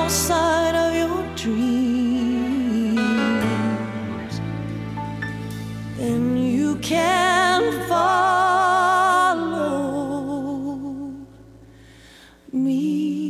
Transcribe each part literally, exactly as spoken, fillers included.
outside of your dreams, then you can follow me.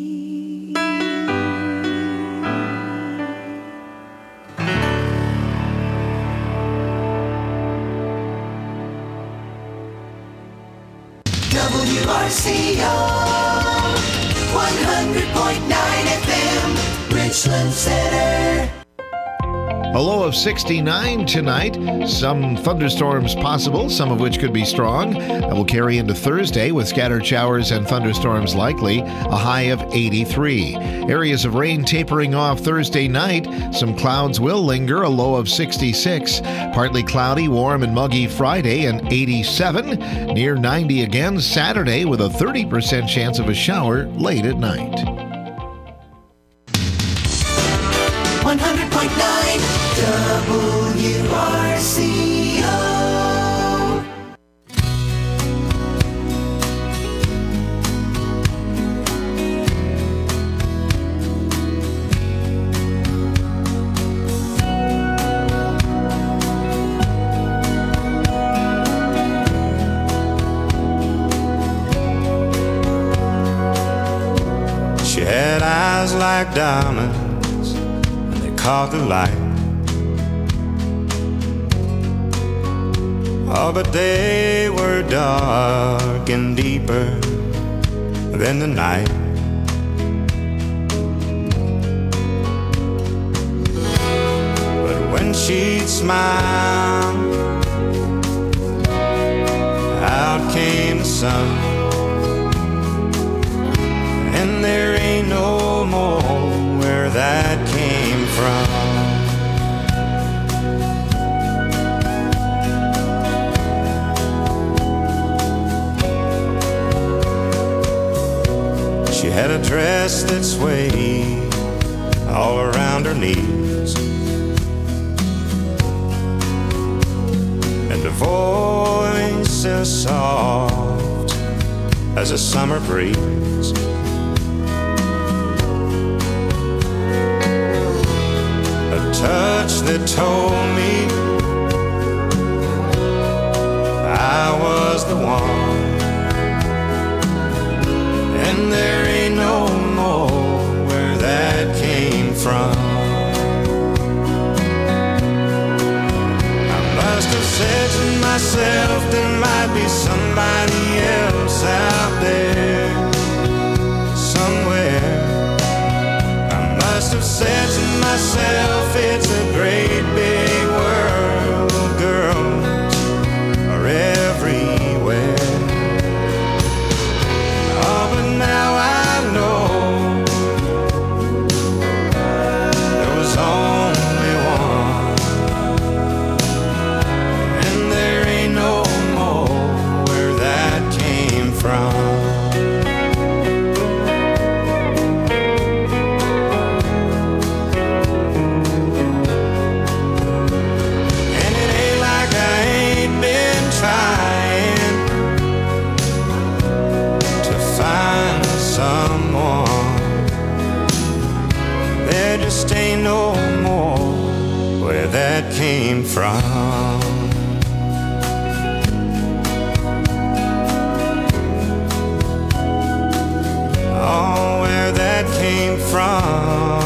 W R C O one hundred point nine F M, Richland Center. A low of sixty-nine tonight. Some thunderstorms possible, some of which could be strong. That will carry into Thursday with scattered showers and thunderstorms likely. A high of eighty-three. Areas of rain tapering off Thursday night. Some clouds will linger. A low of sixty-six. Partly cloudy, warm and muggy Friday and eighty-seven. Near ninety again Saturday with a thirty percent chance of a shower late at night. one hundred point nine W R C O. She had eyes like diamonds, and they caught the light. Oh, but they were dark and deeper than the night. But when she'd smile, out came the sun. And there ain't no more where that came from. She had a dress that swayed all around her knees, and a voice as soft as a summer breeze. A touch that told me I was the one. And there ain't no more where that came from. I must have said to myself there might be somebody else out there somewhere. I must have said to myself it's a great big world, girls are everywhere. Now I know there was only one, and there ain't no more where that came from. And it ain't like I ain't been trying to find someone. There just ain't no more where that came from. Oh, where that came from.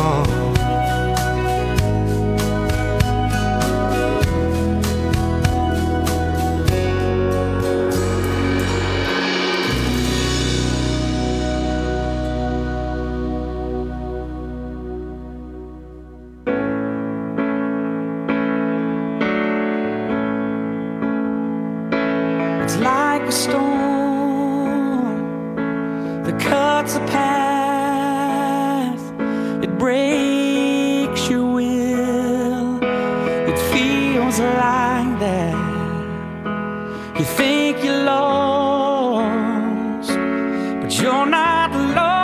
It's like a storm that cuts a path, it breaks your will. It feels like that. You think you're lost, but you're not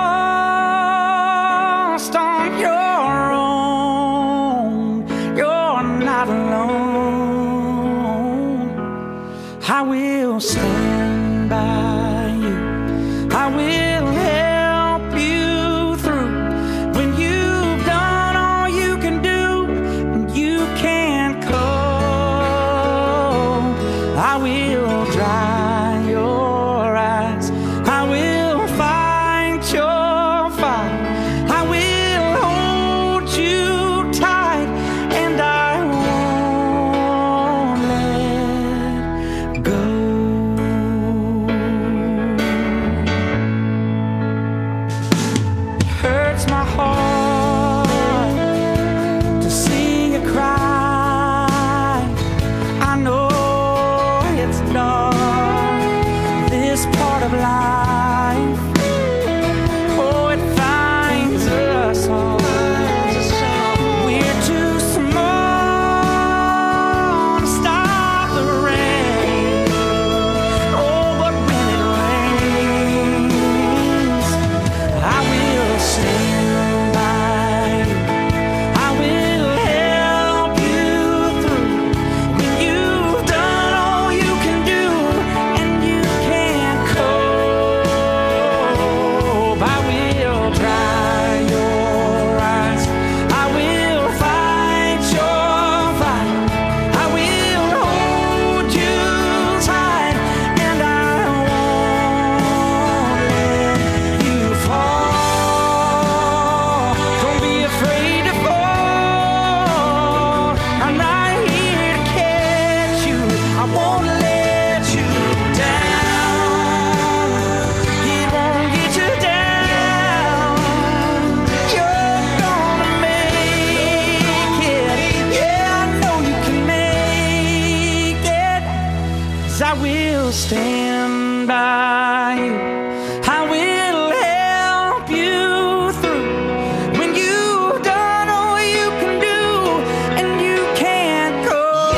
lost on your own. You're not alone. I will stand by you. I will help you through when you will stand by you. I will help you through when you've done all you can do and you can't cope.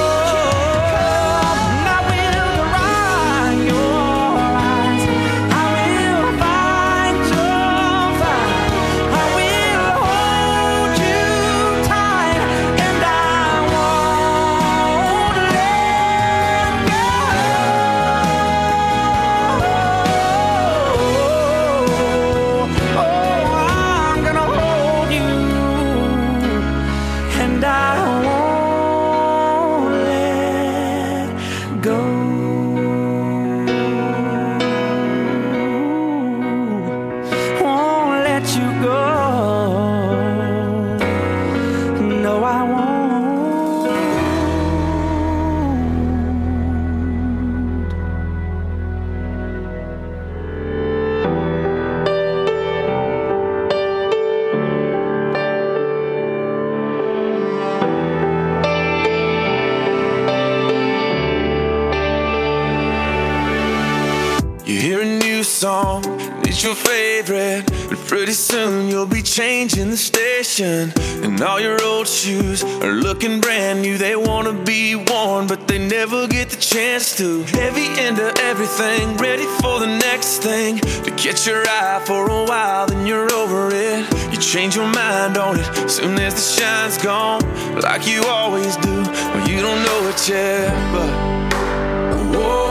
And I will dry your eyes. I will fight your fight. I will hold you tight, and I won't let go. Oh, I'm gonna hold you, and I won't let go. Won't let you go. No, I won't. You hear a new song, and it's your favorite, but pretty soon you'll be changing the station. And all your old shoes are looking brand new. They wanna be worn, but they never get the chance to. Heavy into everything, ready for the next thing. To catch your eye for a while, then you're over it. You change your mind on it soon as the shine's gone, like you always do. Well, you don't know it yet, but whoa.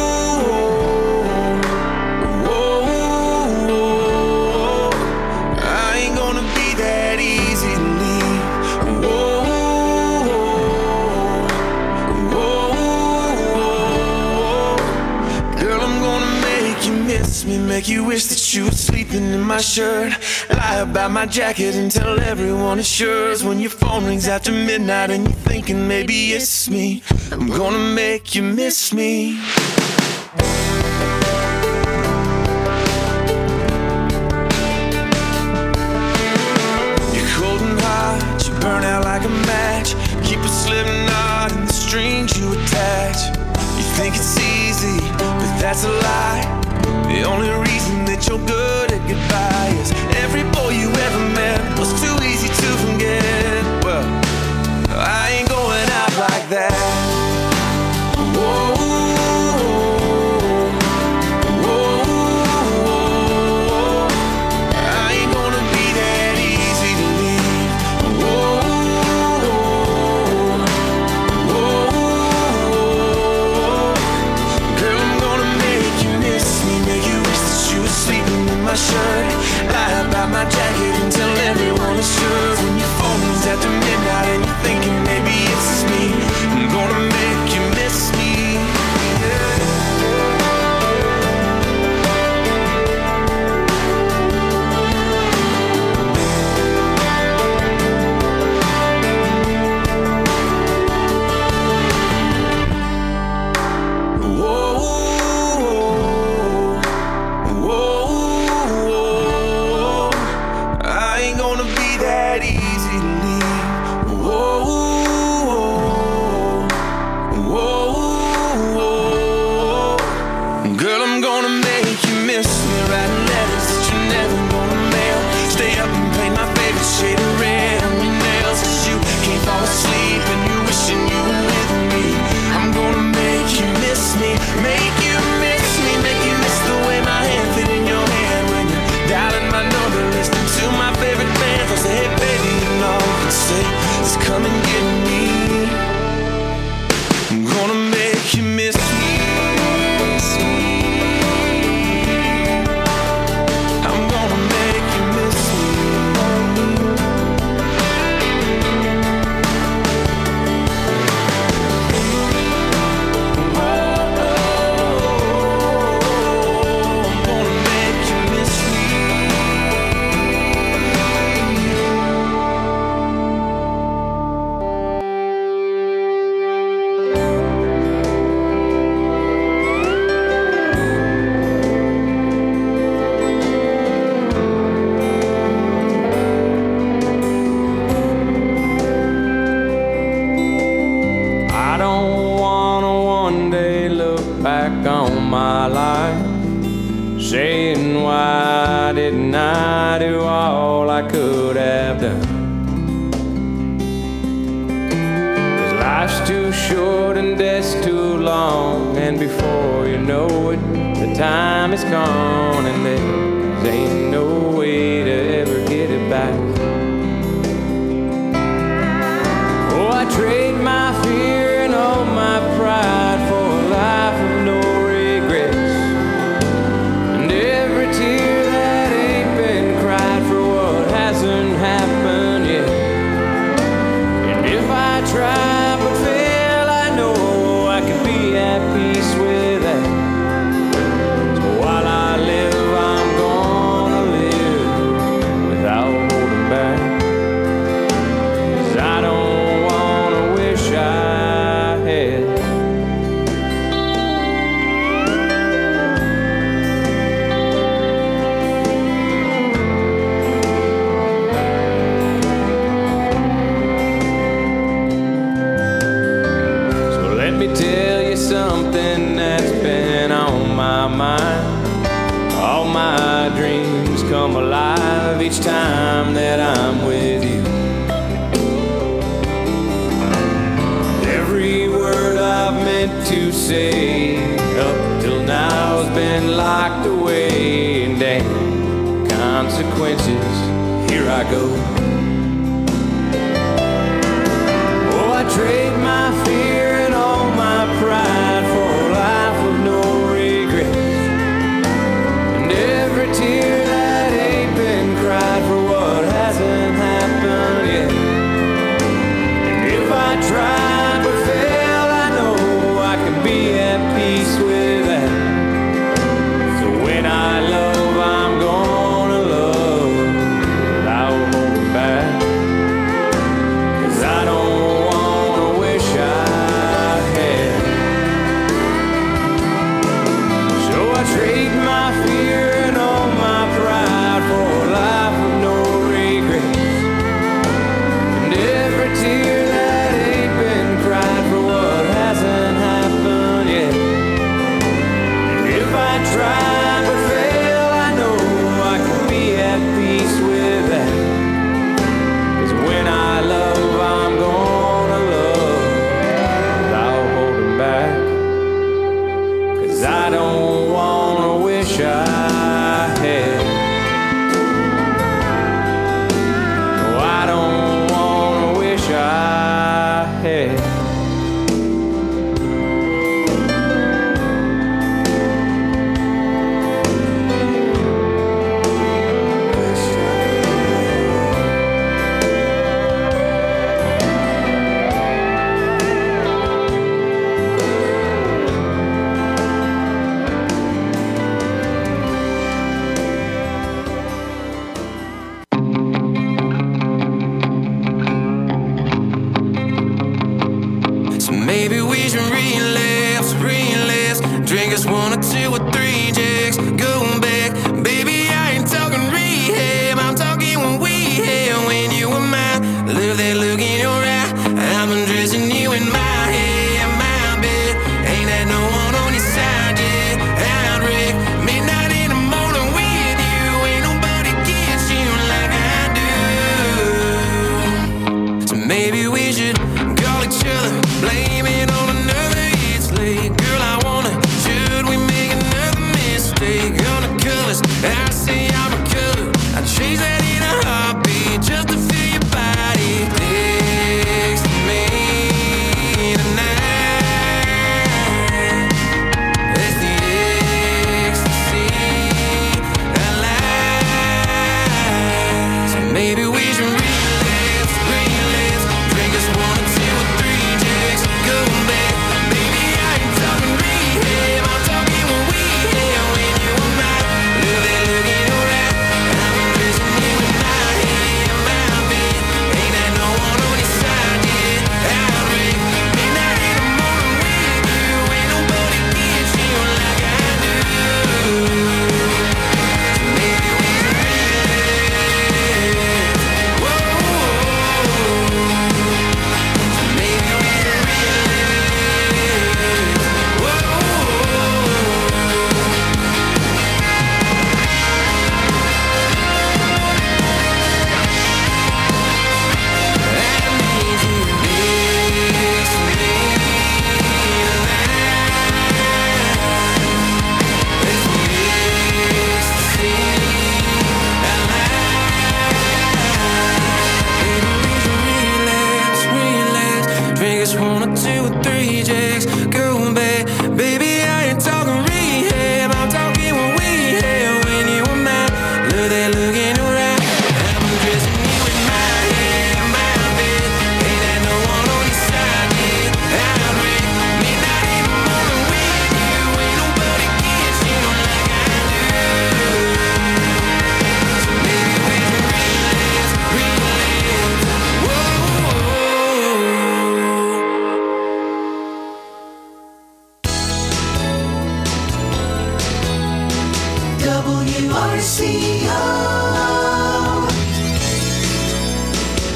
Make you wish that you were sleeping in my shirt. Lie about my jacket and tell everyone it's yours. When your phone rings after midnight and you're thinking maybe it's me, I'm gonna make you miss me. You're cold and hot, you burn out like a match. Keep a slip knot in the strings you attach. You think it's easy, but that's a lie. The only reason that you're good at goodbye is every boy you ever met was too easy to forget. Well, I ain't going out like that. Whoa, whoa, I ain't gonna be that easy to leave. Whoa, whoa, girl, I'm gonna make you miss me, make you wish that you were sleeping in my shirt. Lie about my jacket and tell everyone it's yours. When your phone rings after midnight and you're thinking maybe it's just me, I'm gonna make you miss me. Say, hey baby, have done. 'Cause life's too short and death's too long, and before you know it, the time is gone, and there ain't no way to ever get it back. Oh, I trade my fear and all my pride for a life of no regrets, and every tear that ain't been cried for what hasn't happened yet. And if I try but fail, I know I can be at peace with that. So while I live, I'm gonna live without holding back. 'Cause I don't wanna wish I had. So let me tell you something that's been on my mind. All my dreams come alive each time that I'm with you. Every word I've meant to say up till now has been locked away, and damn consequences, here I go. Oh, I trade my fear and all my pride for a life of no regrets, and every tear that ain't been cried for what hasn't happened yet. And if I try but fail, I know I can be at peace with that. So when I love, I'm gonna love without holding back. 'Cause I don't wanna wish I had. So I trade my fear and all my pride for a life of no regrets, and every tear that ain't been cried for what hasn't happened yet. And if I try but fail, I know I can be at peace with that. 'Cause when I love, I'm gonna love without holding back. 'Cause I don't wanna wish I had. No, I don't wanna wish I had. So maybe we should relapse, relapse. Drink us one or two or three jacks. Going back, baby, I ain't talking rehab. I'm talking when we had, when you were mine. Love that look in your eye. I'm undressing you in my head, my bed. Ain't that no one on your side yet? I'd wreck midnight in the morning with you. Ain't nobody gets you like I do. So maybe we should call each other, blame it on another. It's late, girl, I wanna. Should we make another mistake? On the colors, I say I'm a color. I chase that in a heartbeat just to feel your body next to me tonight. That's the ecstasy I like. So maybe we should relapse, relapse. Drink us one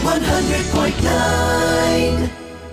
one hundred point nine.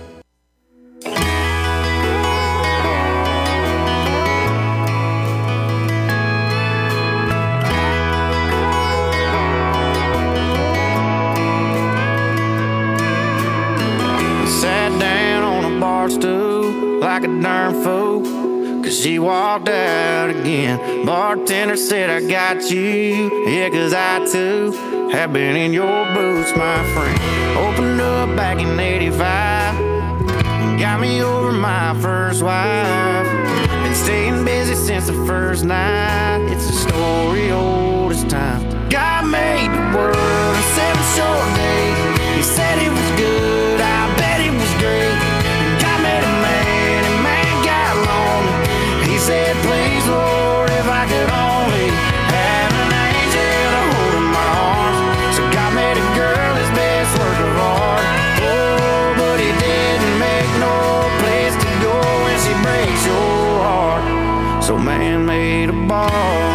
Sat down on a bar stool like a darn fool, cause she walked out again. Bartender said, I got you, yeah, cause I too have been in your boots, my friend. Opened up back in eighty-five, got me over my first wife. Been staying busy since the first night, it's a story old as time. God made the world in seven short days. He said it was good, I bet it was great. God made a man, and man got lonely. He said, please, Lord, if I could only have an angel to hold in my arms. So God made a girl his best work of art. Oh, but he didn't make no place to go when she breaks your heart. So man made a bar.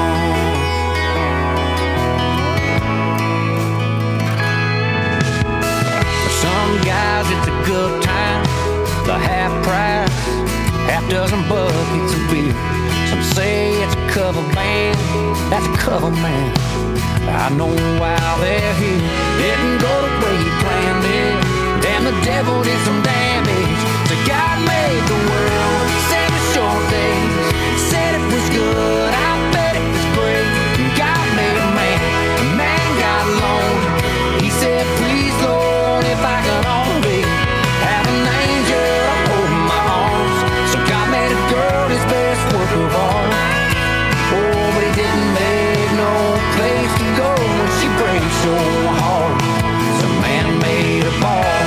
Some guys it's a good time, the half price, half dozen buckets of beer. Some say it's a cover band, that's a cover man. I know while they're here, didn't go the way he planned it. Damn, the devil did some damage. So God made the world seven short days. Said it was good, I bet it was great. God made a man, a man got lonely. He said, please, Lord, if I could only have an angel to hold in my arms. So God made a girl his best work of art. Oh, but he didn't make no place to go when she breaks your heart. So man made a bar.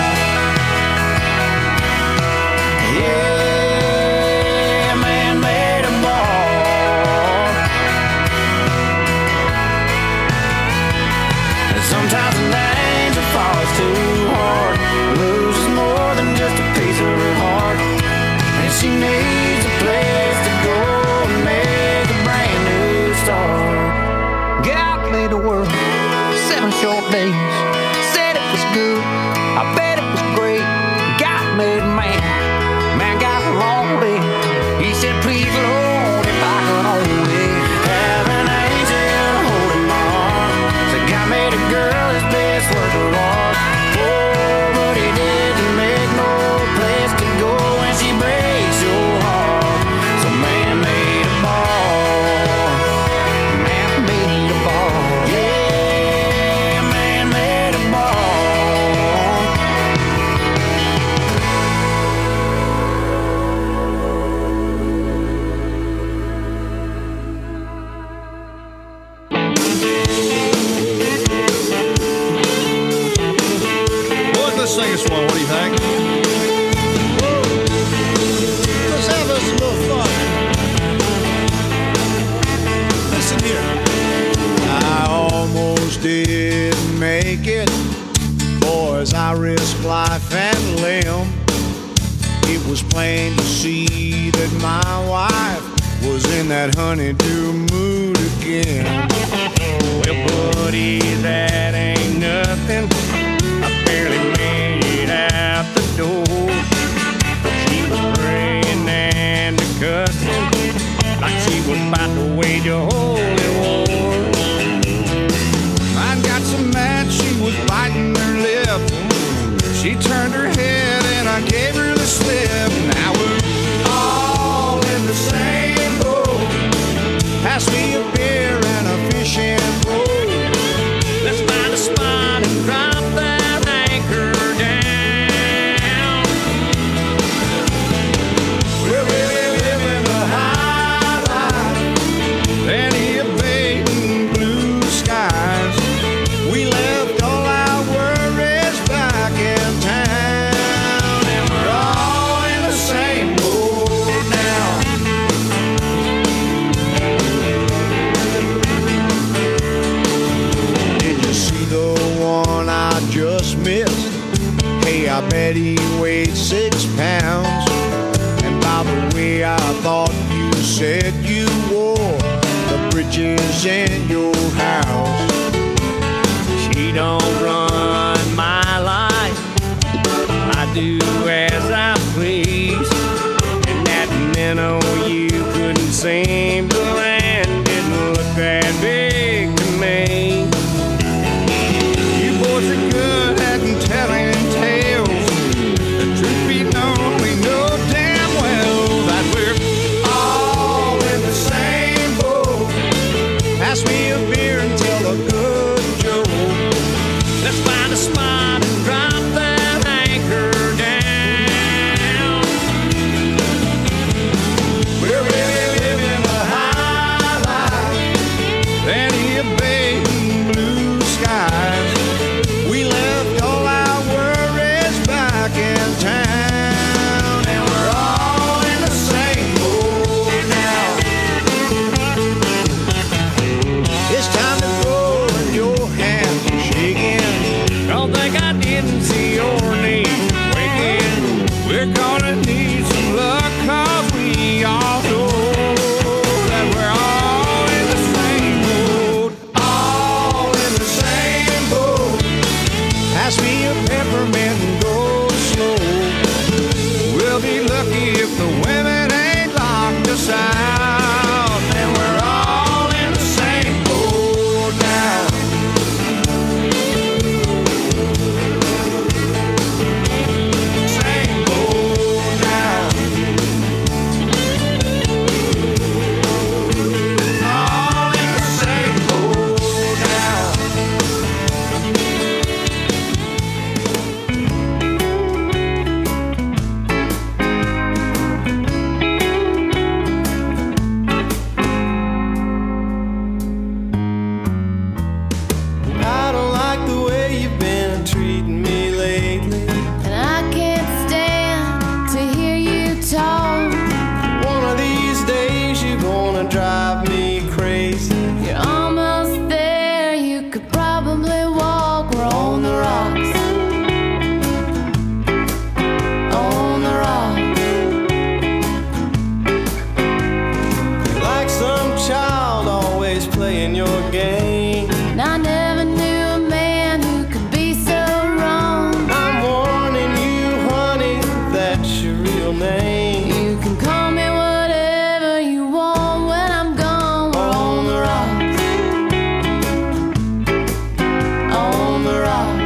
Yeah, man made a bar. And sometimes an angel falls too hard, loses more than just a piece of her heart, and she needs a place to go and make a brand new start. God made the world seven short days. Said it was good, I bet it was great. God made a man, man got lonely. He said, please, Lord, if I could only have an angel to hold in my arms. So God made a girl his best work of art. Oh, but he didn't make no place to go when she breaks your heart. So man made a bar. Man made a bar. Yeah, man made a bar. Boys, let's sing this one. What do you think? Let's have us a little fun. Listen here. I almost didn't make it. Boys, I risked life and limb. It was plain to see that my wife was in that honeydew mood again. Well, buddy, that ain't nothing. I barely made it out the door. She was praying and cussing like she was about to wage a holy war. I got so mad she was biting her lip. She turned her head and I gave her the slip. Now we're all in the same boat. Pass me a beer and a fishing pole. Let's find a spot and drop that anchor down. We're really living the high life, plenty of bait and blue skies. We left all our worries back in town, and we're all in the same boat now. Did you see the one I just missed? Hey, I bet he weighed six pounds. And by the way, I thought you said you wore the britches in your house. She don't run my line. good at telling tales. The truth be known, we know damn well that we're all in the same boat. Pass me a beer and tell a good joke. Let's find a spot and drop that anchor down. We're really living a high life, anticipating blue skies. We left all our worries back in town, and we're all in the same boat now. It's time to go and your hands are shaking. Don't think I didn't see your name waking. We're gonna need some luck, cause we all know that we're all in the same boat. All in the same boat. Pass me a peppermint and go slow. We'll be lucky if the women ain't locked us out. And we're all in the same boat now. Same boat now. All in the same boat now. I don't like the way you've been treating me lately. And I can't stand to hear you talk. One of these days you're gonna drive me crazy. You're almost there, you could probably walk. We're on the rocks. On the rocks. You're like some child always playing your game. And I never knew a man who could be so wrong. I'm warning you, honey, that's your real name. You can call me whatever you want when I'm gone. We're on the rocks. On the rocks.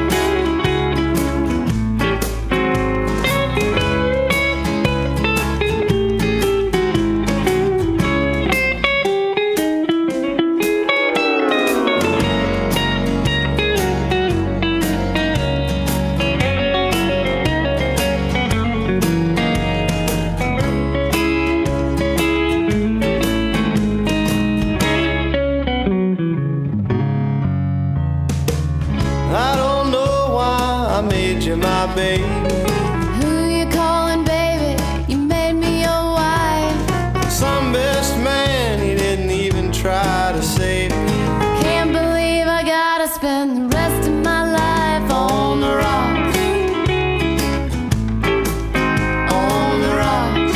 I don't know why I made you my baby. Who you calling, baby? You made me your wife. Some best man, he didn't even try to save me. Can't believe I gotta spend the rest of my life on the rocks. On the rocks.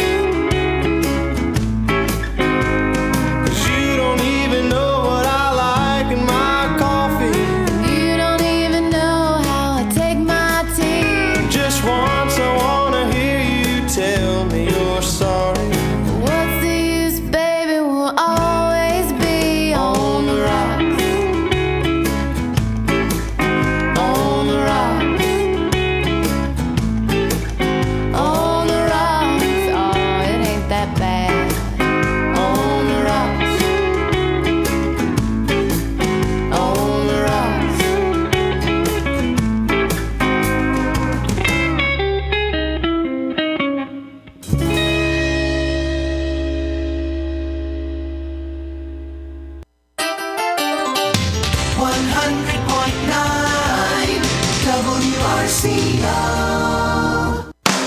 'Cause you don't even know what I like in my coffee. You don't even know how I take my tea. Just once I wanna hear you tell me you're sorry. What's the use, baby? We'll always be on the rocks. On the rocks. On the rocks. Oh, it ain't that bad. On the rocks. On the rocks. one hundred point nine W R C O.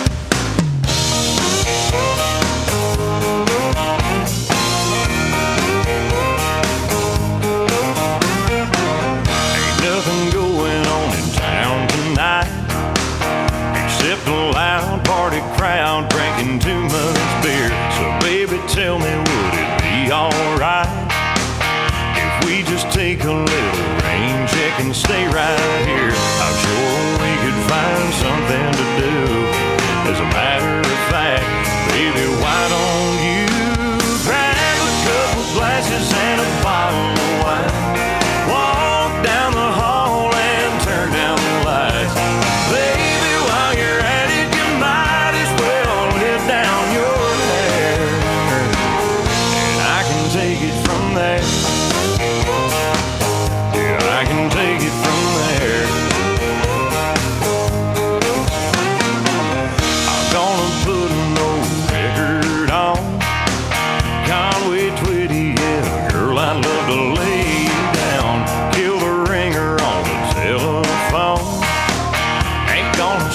Ain't nothing going on in town tonight except a loud party crowd drinking too much beer. So baby, tell me, would it be alright if we just take a little rain check and stay right here? I'm sure we could find something to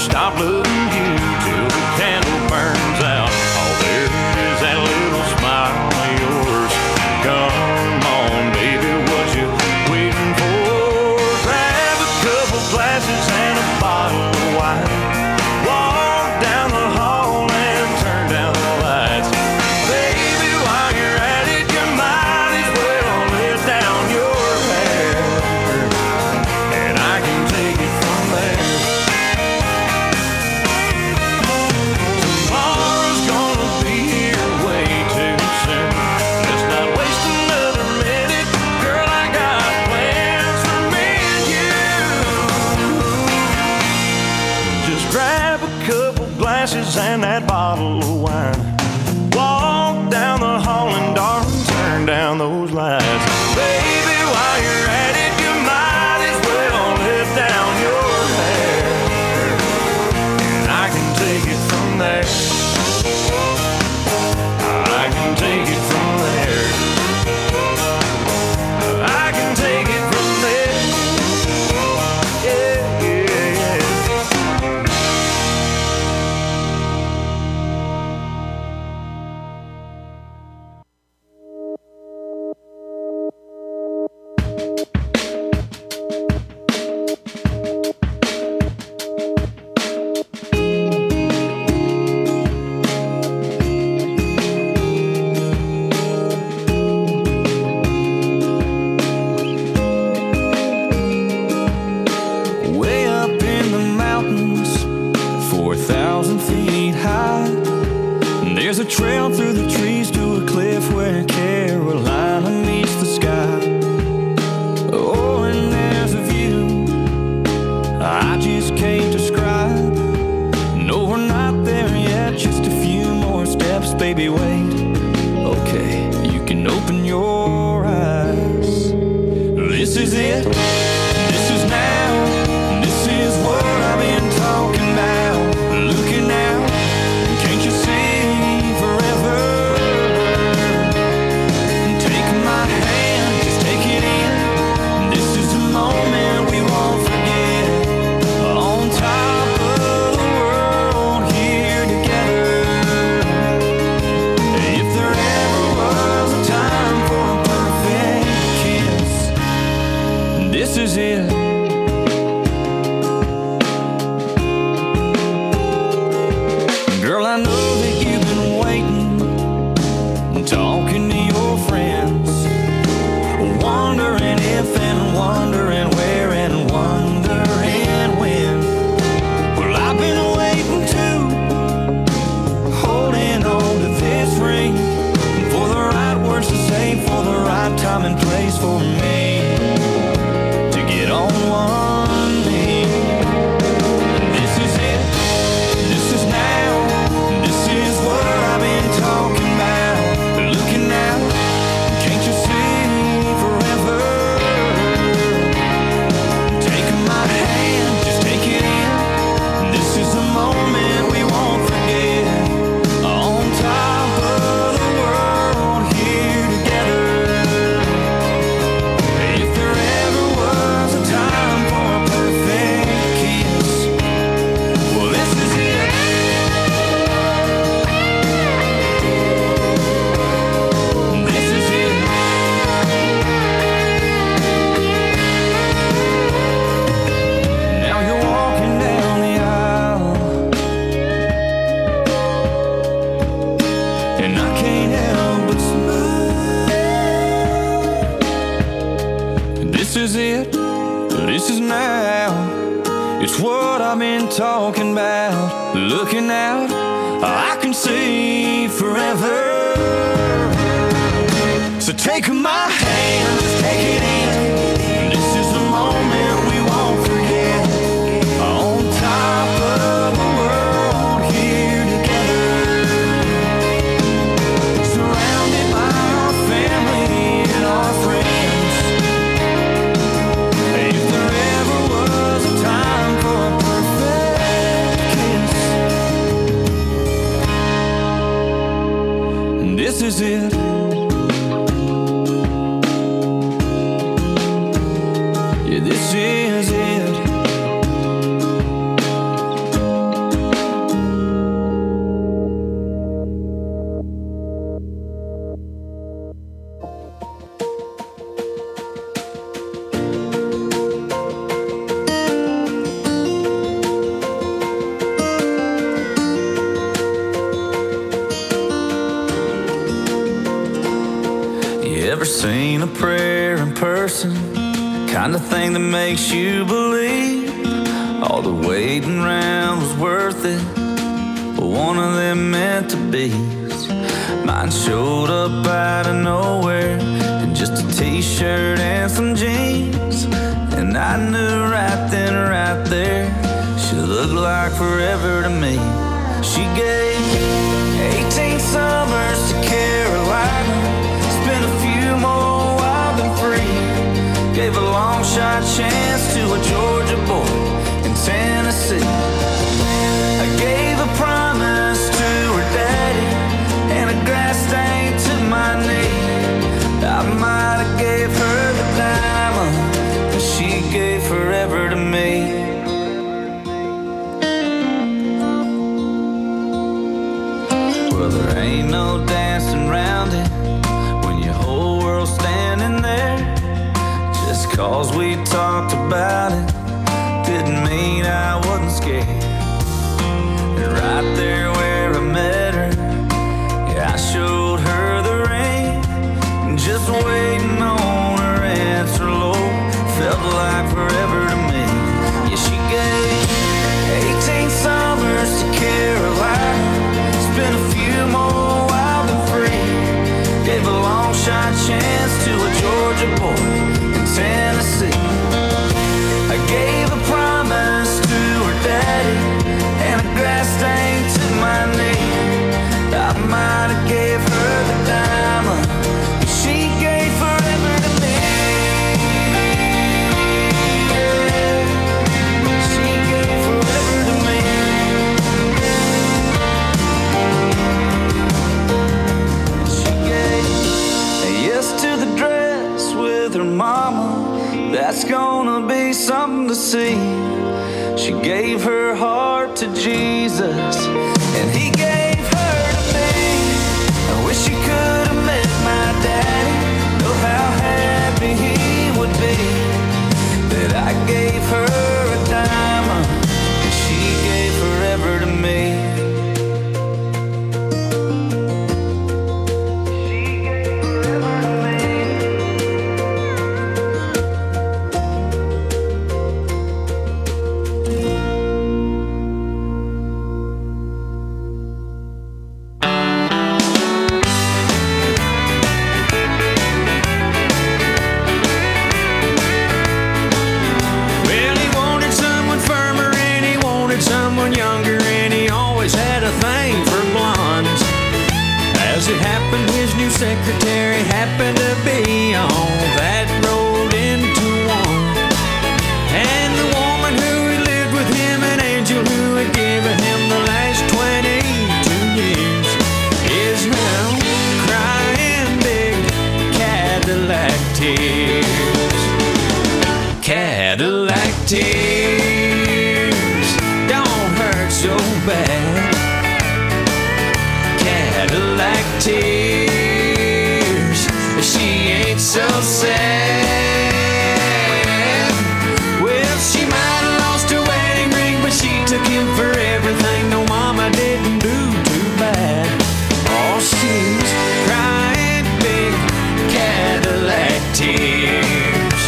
stop loving you till the candle burns out. Oh, there it is, that little smile of yours. Come on, baby, what you waiting for? Grab a couple glasses and a bottle of wine. Walk down the hall and turn down the lights. Baby, while you're at it, you might as well let down your hair, and I can take it from there. Tomorrow's gonna be here way too soon. Let's not waste another minute. Girl, I got plans for me and you. Just grab a couple glasses and that bottle of wine. Walk down the hall and darling, turn down those lights. Baby, while you're at it, you might as well let down your hair, and I can take it from there. I can take it from there. I can take it from there. Yeah, yeah, yeah. Way up in the mountains, four thousand feet high. There's a trail through the trees to a cliff where Carolina meets the sky. Oh, and there's a view I just can't describe. No, we're not there yet, just a few more steps, baby, wait. Okay, you can open your eyes. This is it. This is now. This is what I've been talking about. Looking out, can't you see forever? Take my hand, just take it in. This is a moment we won't forget. On top of the world, here together. If there ever was a time for a perfect kiss, this is it. Girl, I know that you've been waiting, talking to your friends, wondering if and wondering where and wondering when. Well, I've been waiting too, holding on to this ring, for the right words to say, for the right time and place for me to get on one knee. This is it. This is now. This is what I've been talking about. Looking out, can't you see forever? Take my hand, just take it in. This is a moment we won't forget. On top of the world, here together. If there ever was a time for a perfect kiss, well, this is it. This is it. Now you're walking down the aisle, and I can't help but smile. This is it. This is now. It's what I've been talking about. Looking out, I can see forever. So take my hand, just take it in. This is the moment we won't forget. On top of the world, here together. Surrounded by our family and our friends. If there ever was a time for a perfect kiss, this is it. seen a prayer in person, the kind of thing that makes you believe all the waiting around was worth it, but one of them meant to be. Mine showed up out of nowhere in just a t-shirt and some jeans, and I knew right then, right there, she looked like forever to me. She gave eighteen summers to Carolina, spent a few more wild and free, gave a long shot chance to a Georgia boy in Tennessee. I gave a promise to her daddy and a grass stain to my knee. I might have gave her the diamond, but she gave forever to me. Well, there ain't no dancing around it when your whole world's standing there. Just cause we talked about it didn't mean I wasn't scared. And right there where I met her, yeah, I showed her the ring, just waiting on her answer, Lord, felt like forever to me. Yeah, she gave eighteen summers to Carolina, spent a few more wild and free, gave a long shot chance to a Georgia boy in Tennessee. I gave a promise to her daddy and a grass stain to my knee. I might have gave her the diamond, but she gave forever to me. Yeah. She gave forever to me. She gave a yes to the dress with her mama. That's gonna be something to see. She gave her heart to Jesus, and he gave her to me. I wish you could have met my daddy, know how happy he would be that I gave her a diamond, and she gave forever to me. Secretary happened to be on that road into one, and the woman who had lived with him, an angel who had given him the last twenty-two years, is now crying big Cadillac tears. Cadillac tears don't hurt so bad. Cadillac tears, she ain't so sad. Well, she might have lost her wedding ring, but she took him for everything. No, mama didn't do too bad. Oh, she's crying big Cadillac tears.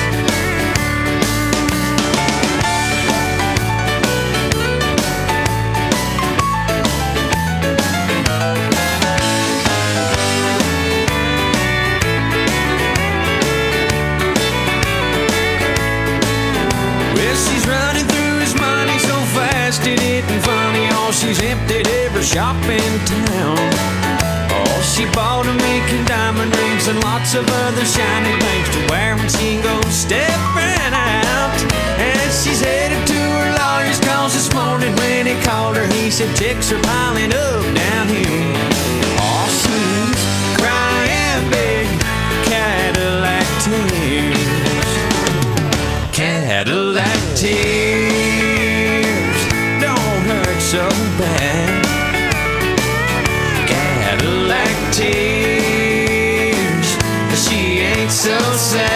It isn't funny, oh, she's emptied every shop in town. Oh, she bought a Mickey diamond rings and lots of other shiny things to wear when she goes stepping out. And she's headed to her lawyer's cause this morning when he called her, he said checks are piling up down here. Oh, she's crying big Cadillac tears. Cadillac tears so bad. Cadillac tears, she ain't so sad.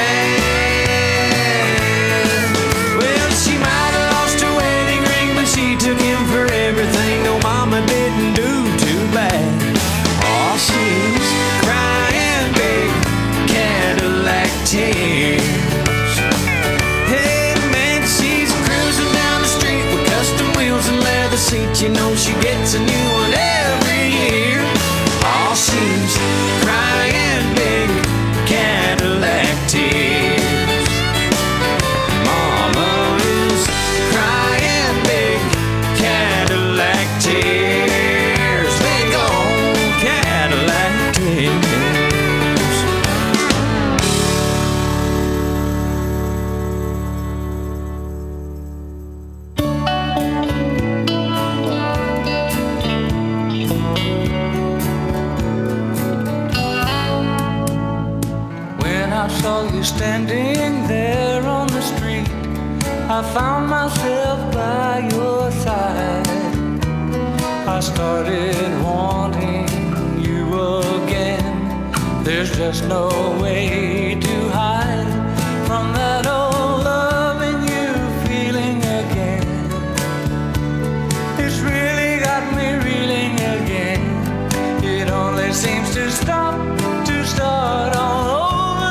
Well, she might have lost her wedding ring, but she took him for everything. No, mama didn't do too bad. Oh, she's crying big Cadillac seat, you know she gets a new one every year. Oh, she's crying big Cadillac tears. Mama is crying big Cadillac tears. Big old Cadillac tears. Saw you standing there on the street, I found myself by your side. I started wanting you again. There's just no way to hide from that old loving you feeling again. It's really got me reeling again. It only seems to stop, to start all over.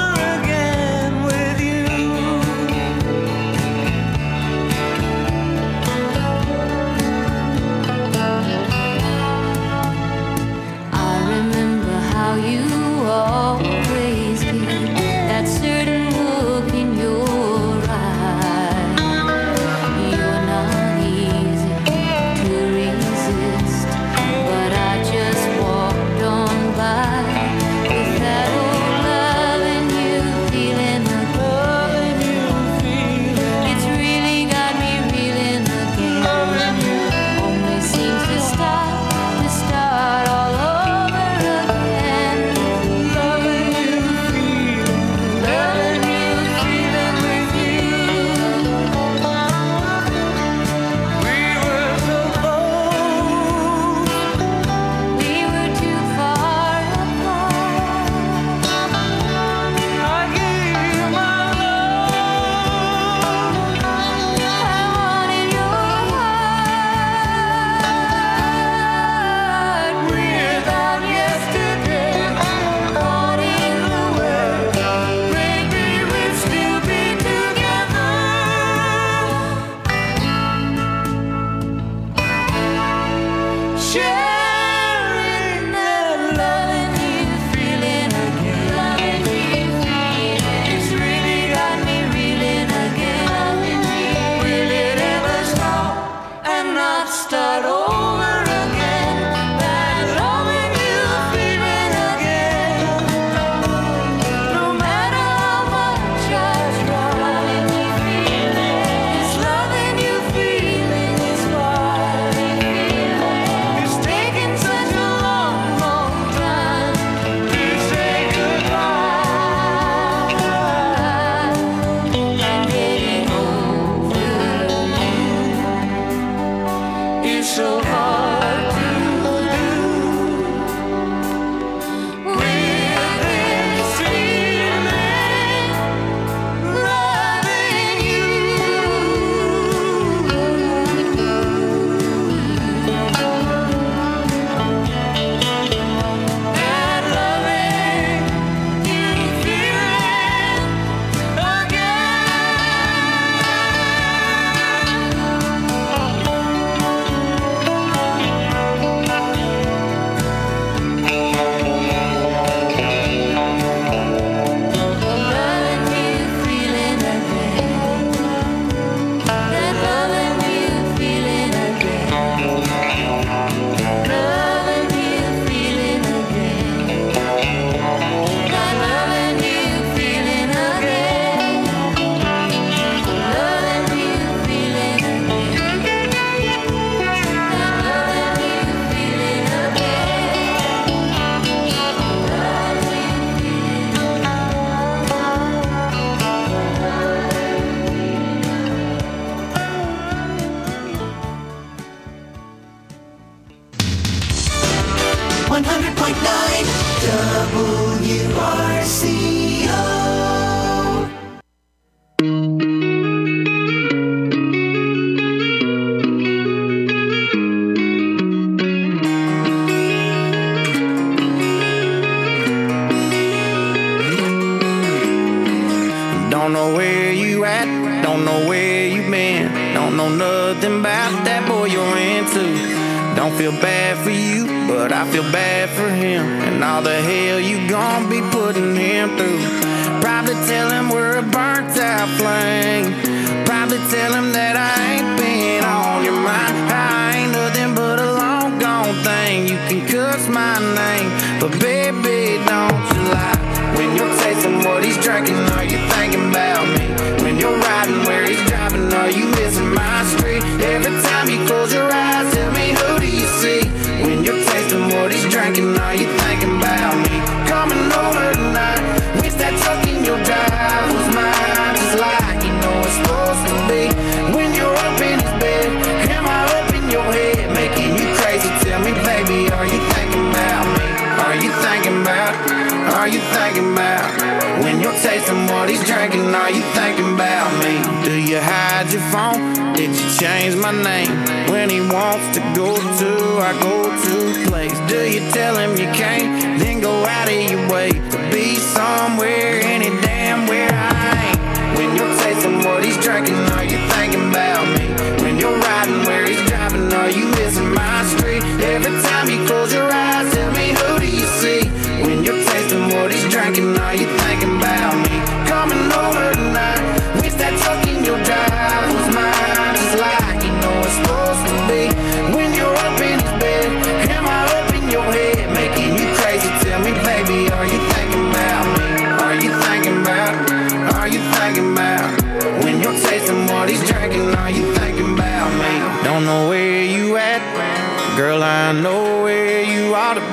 one hundred point nine W R C O. Don't know where you at, don't know where you been, don't know nothing about that boy you're in. too. Don't feel bad for you, but I feel bad for him, and all the hell you gon' be putting him through. Probably tell him we're a burnt out flame. Probably tell him that I ain't been on your mind. I ain't nothing but a long gone thing. You can cuss my name, but baby, don't you lie. When you're tasting what he's drinking, are you thinking about me? When you're riding where he's driving, are you missing my street? Every time you close your eyes, tell me, who do you see? When you're tasting what he's drinking, are you thinking about me? Coming over tonight, wish that truck in your drive was mine, just like you know it's supposed to be. When you're up in his bed, am I up in your head, making you crazy? Tell me, baby, are you thinking about me? Are you thinking about, are you thinking about? When you're tasting what he's drinking, are you thinking about me? Do you hide your phone? Did you change my name? When he wants to go to, I go to place. Do you tell him you can't, then go out of your way to be somewhere, any damn where I ain't? When you're tasting what he's drinking, are you thinking about me? When you're riding where he's driving, are you missing my street? Every time you close your eyes, tell me, who do you see? When you're tasting what he's drinking, are you thinking about me? Coming over tonight, wish that truck in your drive was mine, just like you know it's supposed to be. When you're up in his bed, am I up in your head, making you crazy? Tell me, baby, are you thinking about me? Are you thinking about, are you thinking about? When you're tasting what he's drinking, are you thinking about me? Don't know where you at, girl, I know where you ought to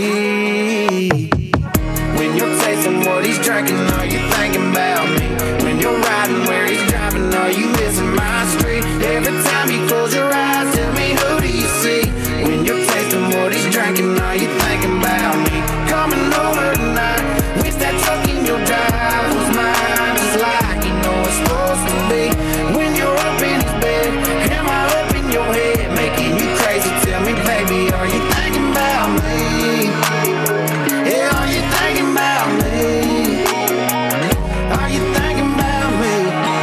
be. When you're tasting what he's drinking, are you thinking about me? When you're riding where he's driving, are you missing my street? Every time you close your eyes, tell me, who do you see? When you're tasting what he's drinking, are you thinking about me? Coming over tonight, wish that truck in your drive was mine, just like you know it's supposed to be. When you're up in his bed, am I up in your head, making you crazy? Tell me, baby, are you thinking about me? Yeah, are you thinking about me? Are you thinking about me?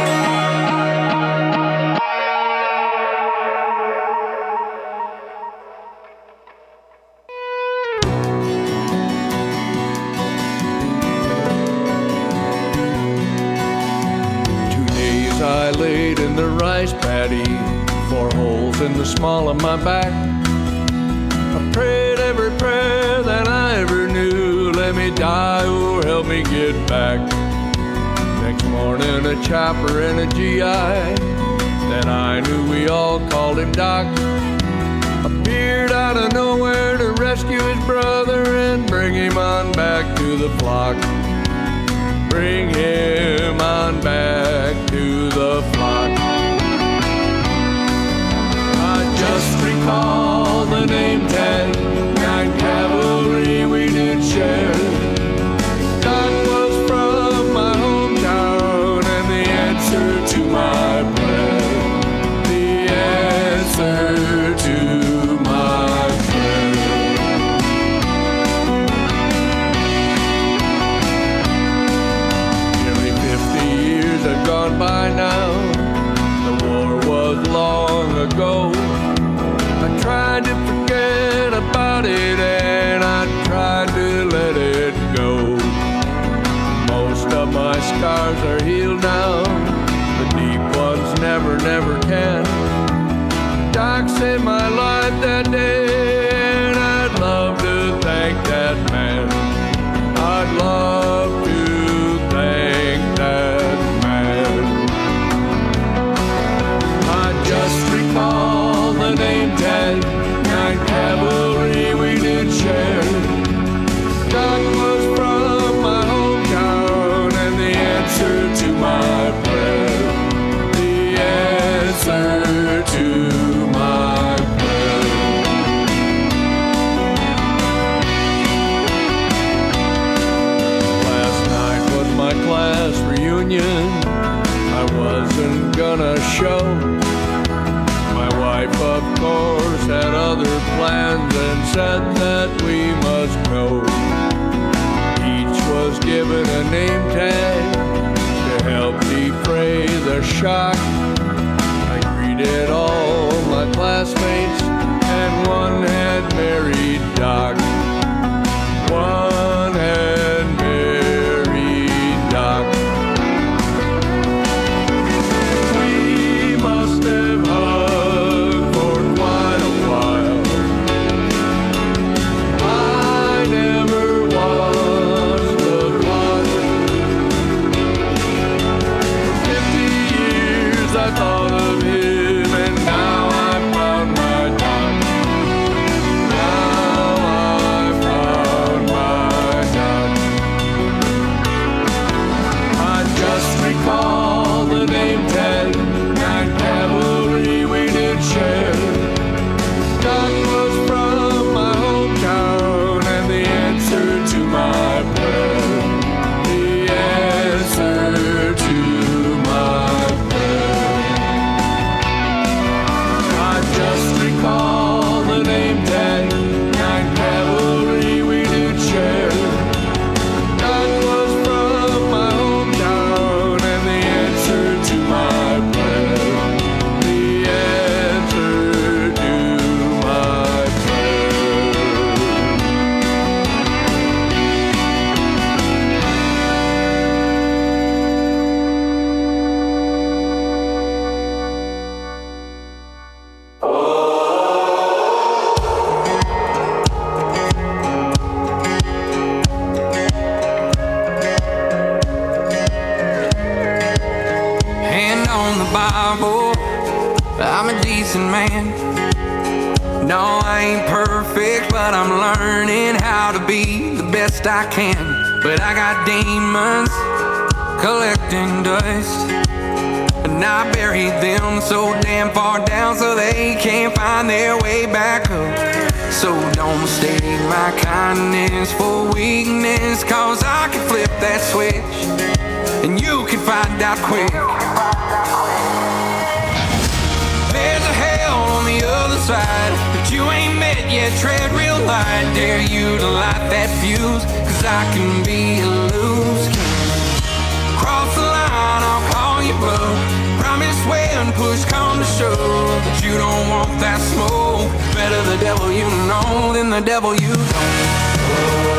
Two days I laid in the rice paddy, four holes in the small of my back. I prayed every prayer that I ever knew, let me die or help me get back. Next morning a chopper and a G I that I knew, we all called him Doc, appeared out of nowhere to rescue his brother and bring him on back to the flock. Bring him on back to the flock. I just recall the name tag, Ninth Cavalry we did share. Doc was from my hometown and the answer to my prayer, the answer to my prayer. Nearly fifty years have gone by now, the war was long ago. I tried to forget about it and I tried to let it go. Most of my scars are healed now, the deep ones never, never can. Doc saved my life that day and I'd love to thank that man. I'd love to thank that man. I just recall the name tag, Ninth Cavalry we did share. Doc was from my hometown and the answer to my prayer, the answer to my prayer. Last night was my class reunion, I wasn't gonna show. My wife, of course, had other plans and said that we must go. Each was given a name tag to help defray the shock. I greeted all my classmates No, I ain't perfect, but I'm learning how to be the best I can. But I got demons collecting dust, and I buried them so damn far down so they can't find their way back up. So don't mistake my kindness for weakness, cause I can flip that switch and you can find out quick. There's a hell on the other side that you ain't met yet. Tread real light, dare you to light that fuse, cause I can be a loose cannon. Cross the line, I'll call you bluff. Promise when push come to shove that you don't want that smoke. Better the devil you know than the devil you don't.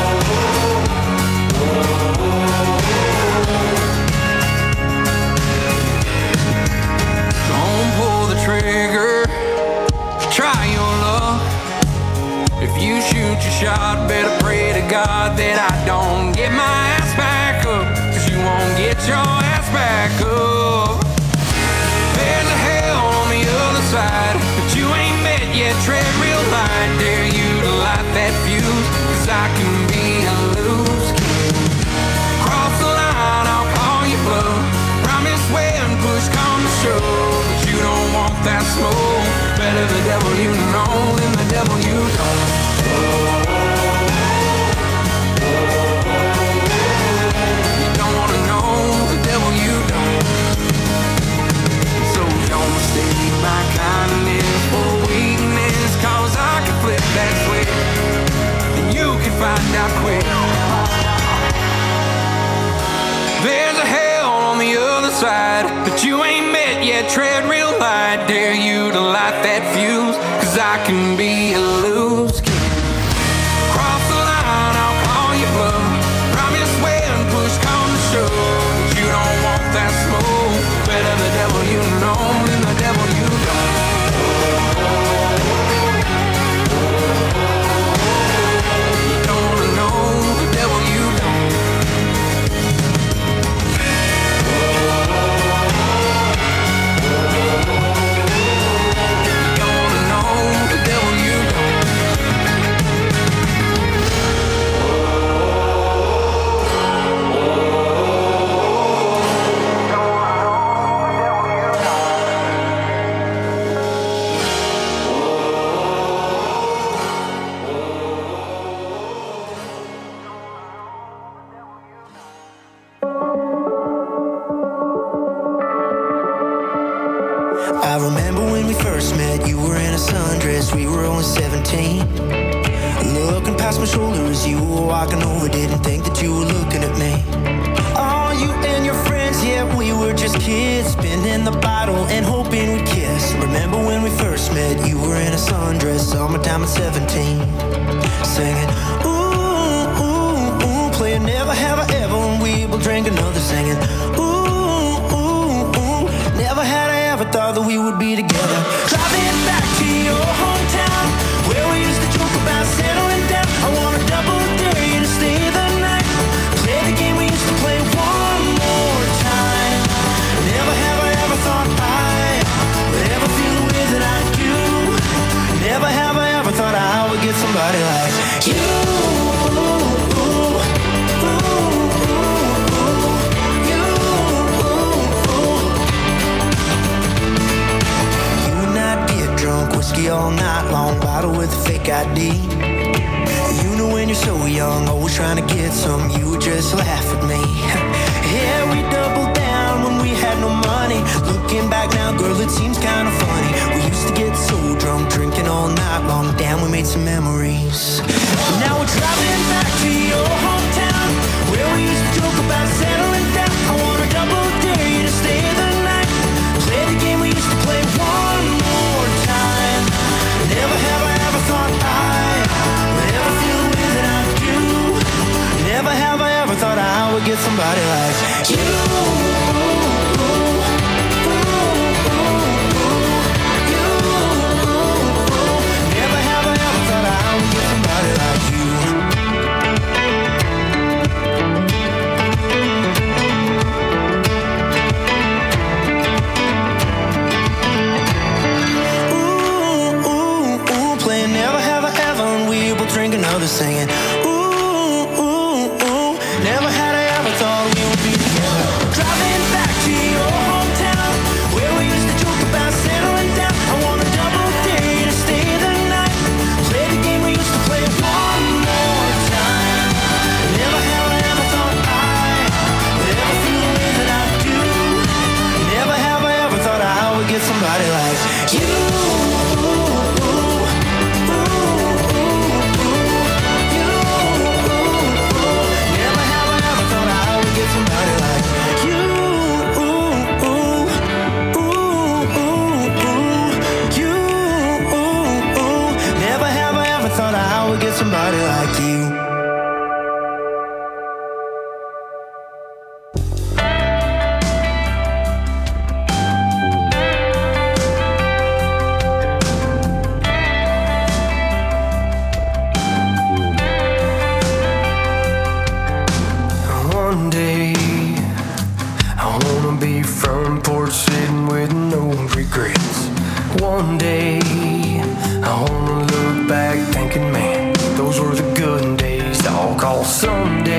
Don't pull the trigger, try your luck. If you shoot your shot, better pray to God that I don't get my ass back up, cause you won't get your ass back up. There's a hell on the other side that you ain't met yet. Tread real light, dare you to light that fuse, cause I can be a loose cannon. Cross the line, I'll call you bluff. Promise when push come to shove that you don't want that smoke. Better the devil you know than the devil you don't. You don't wanna know the devil you don't. So don't mistake my kindness for weakness, cause I can flip that switch and you can find out quick. There's a hell on the other side that you ain't met yet. Tread real light, dare you to light that fuse, cause I can be a loose cannon. Cross the line, I'll call you bluff. Promise when push come to shove that you don't want that smoke. Better the devil you know than the devil you don't. You don't wanna know the devil you don't. You don't wanna know the devil you don't. I remember when we first met, you were in a sundress, we were only seventeen. Looking past my shoulder as you were walking over, didn't think that you were looking at me. Oh, you and your friends, yeah, we were just kids, spinning the bottle and hoping we'd kiss. Remember when we first met, you were in a sundress, summertime at seventeen. Singing, ooh, ooh, ooh, playing Never Have I Ever, and we will drink another, singing, ooh, ooh, ooh, never had I ever thought that we would be together. Driving back to your hometown, where we used to joke about settling down. I wanna double dare you to stay the night, play the game we used to play one more time. Never have I ever thought I would ever feel the way that I do. Never have I ever thought I would get somebody like you. Whiskey all night long, bottle with a fake I D. You know when you're so young, always trying to get some, you would just laugh at me. Yeah, we doubled down when we had no money. Looking back now, girl, it seems kind of funny. We used to get so drunk, drinking all night long. Damn, we made some memories. Now we're driving back to your hometown, where we used to joke about settling down. I wanna double dare you to stay the night, play the game we used to play one more time. Never have I ever thought I would ever feel the way that I do. Never have I ever thought I would get somebody like you. Never have I ever thought I would get somebody like you. lovers singing, ooh, ooh, ooh. Never had I ever thought we would be together. Driving back to your hometown, where we used to joke about settling down. I want a double day to stay the night. Play the game we used to play one more time. Never have I ever thought I would ever feel the way that I do. Never have I ever thought I would get somebody like you. Somebody like you. Ooh, ooh, ooh, ooh, ooh. You. Ooh, ooh. Never have I ever thought I would get somebody like you. One day I wanna be front porch sitting with no regrets. One day I wanna look back thinking, man, those were the good days. I'll call someday